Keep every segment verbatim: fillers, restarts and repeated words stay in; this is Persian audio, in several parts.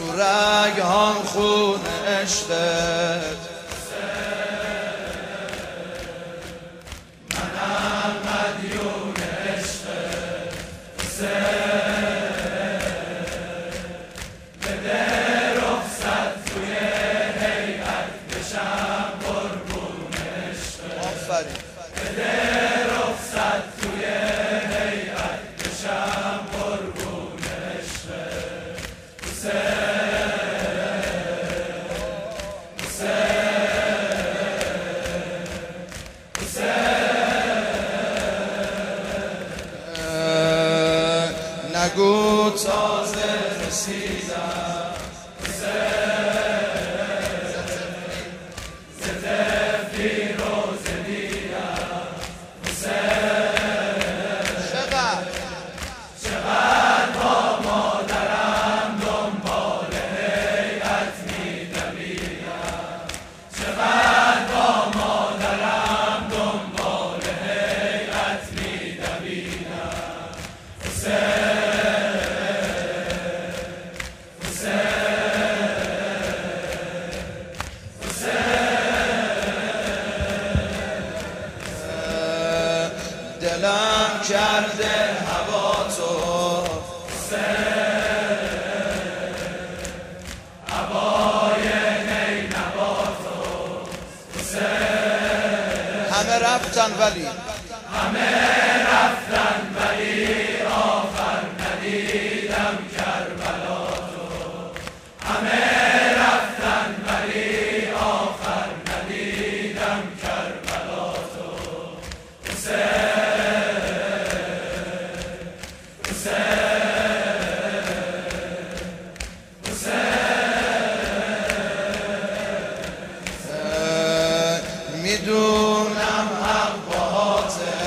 تو رگ‌هام خون عشقت. منم مدیون عشقت بده رخصت توی هیئت بشم قربون عشقت. آفرین. بده رخصت توی هیئت بشم قربون عشقت. نگو تازه رسیدم زده فیروز دیدم چقدر چقدر با مادرم دنبال هیئت می‌دویدم. چقدر با مادرم دنبال هیئت می‌دویدم. دلم کرده هوا تو هوای نینوا تو همه رفتن ولی همه رفتن ولی آخر ندیدم کربلا تو. همه رفتن ولی آخر ندیدم کربلا تو. میدونم حق باهاته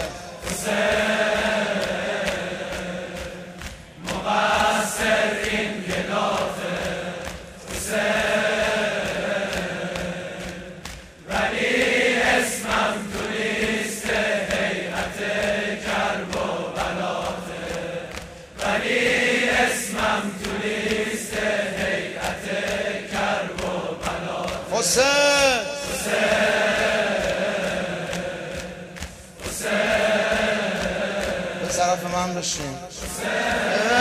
مقصر این گداته ولی اسمم تو لیست هیئت کرب و بلاته. ولی اسمم تو لیست هیئت کرب و بلاته. حسین به طرف من بشین.